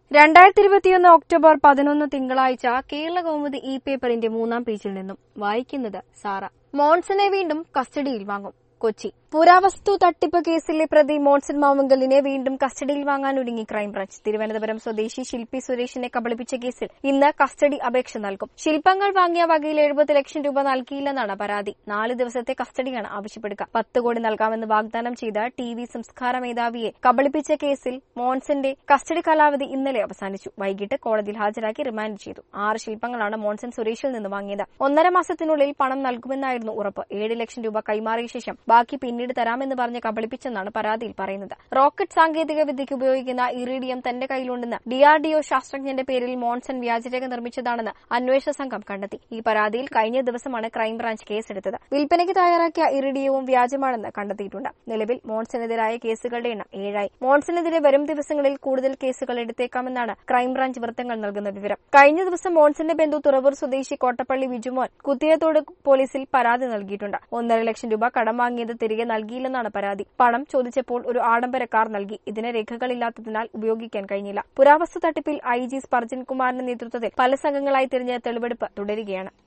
2021 October 11 തിങ്കളാഴ്ച കേരള കൗമുദി പേപ്പറിന്റെ 3-ാം പേജിൽ നിന്നും വായിക്കുന്നത് സാറ. മോൺസനെ വീണ്ടും കസ്റ്റഡിയിൽ വാങ്ങും. കൊച്ചി. പുരാവസ്തു തട്ടിപ്പ് കേസിലെ പ്രതി മോൺസൺ മാവുങ്കലിനെ വീണ്ടും കസ്റ്റഡിയിൽ വാങ്ങാനൊരുങ്ങി ക്രൈംബ്രാഞ്ച്. തിരുവനന്തപുരം സ്വദേശി ശില്പി സുരേഷിനെ കബളിപ്പിച്ച കേസിൽ ഇന്ന് കസ്റ്റഡി അപേക്ഷ നൽകും. ശില്പങ്ങൾ വാങ്ങിയ വകയിൽ 70 ലക്ഷം രൂപ നൽകിയില്ലെന്നാണ് പരാതി. 4 ദിവസത്തെ കസ്റ്റഡിയാണ് ആവശ്യപ്പെടുക. 10 കോടി നൽകാമെന്ന് വാഗ്ദാനം ചെയ്ത TV സംസ്കാര മേധാവിയെ കബളിപ്പിച്ച കേസിൽ മോൺസന്റെ കസ്റ്റഡി കാലാവധി ഇന്നലെ അവസാനിച്ചു. വൈകിട്ട് കോടതിയിൽ ഹാജരാക്കി റിമാൻഡ് ചെയ്തു. 6 ശില്പങ്ങളാണ് മോൺസൺ സുരേഷിൽ നിന്ന് വാങ്ങിയത്. 1.5 മാസത്തിനുള്ളിൽ പണം നൽകുമെന്നായിരുന്നു ഉറപ്പ്. 7 ലക്ഷം രൂപ കൈമാറിയ ശേഷം ബാക്കി പിന്നീട് തരാമെന്ന് പറഞ്ഞ് കബളിപ്പിച്ചെന്നാണ് പരാതിയിൽ പറയുന്നത്. റോക്കറ്റ് സാങ്കേതിക വിദ്യയ്ക്ക് ഉപയോഗിക്കുന്ന ഇറിഡിയം തന്റെ കയ്യിലുണ്ടെന്ന് DRDO ശാസ്ത്രജ്ഞന്റെ പേരിൽ മോൺസൺ വ്യാജരേഖ നിർമ്മിച്ചതാണെന്ന് അന്വേഷണ സംഘം കണ്ടെത്തി. ഈ പരാതിയിൽ കഴിഞ്ഞ ദിവസമാണ് ക്രൈംബ്രാഞ്ച് കേസെടുത്തത്. വിൽപ്പനയ്ക്ക് തയ്യാറാക്കിയ ഇറിഡിയവും വ്യാജമാണെന്ന് കണ്ടെത്തിയിട്ടുണ്ട്. നിലവിൽ മോൺസണെതിരായ കേസുകളുടെ എണ്ണം 7ആയി. മോൺസണെതിരെ വരും ദിവസങ്ങളിൽ കൂടുതൽ കേസുകൾ എടുത്തേക്കാമെന്നാണ് ക്രൈംബ്രാഞ്ച് വൃത്തങ്ങൾ നൽകുന്ന വിവരം. കഴിഞ്ഞ ദിവസം മോൺസന്റെ ബന്ധു തുറവൂർ സ്വദേശി കോട്ടപ്പള്ളി വിജുമോൻ കുത്തിയത്തോട് പോലീസിൽ പരാതി നൽകിയിട്ടുണ്ട്. 1.5 ലക്ഷം രൂപ കടം വാങ്ങിയത് തിരികെ നൽകിയില്ലെന്നാണ് പരാതി. പണം ചോദിച്ചപ്പോൾ ഒരു ആഡംബര കാർ നൽകി. ഇതിന് രേഖകളില്ലാത്തതിനാൽ ഉപയോഗിക്കാൻ കഴിഞ്ഞില്ല. പുരാവസ്തു തട്ടിപ്പിൽ IG സ്പർജൻ കുമാറിന്റെ നേതൃത്വത്തിൽ പല സംഘങ്ങളായി തിരിഞ്ഞ് തെളിവെടുപ്പ് തുടരുകയാണ്.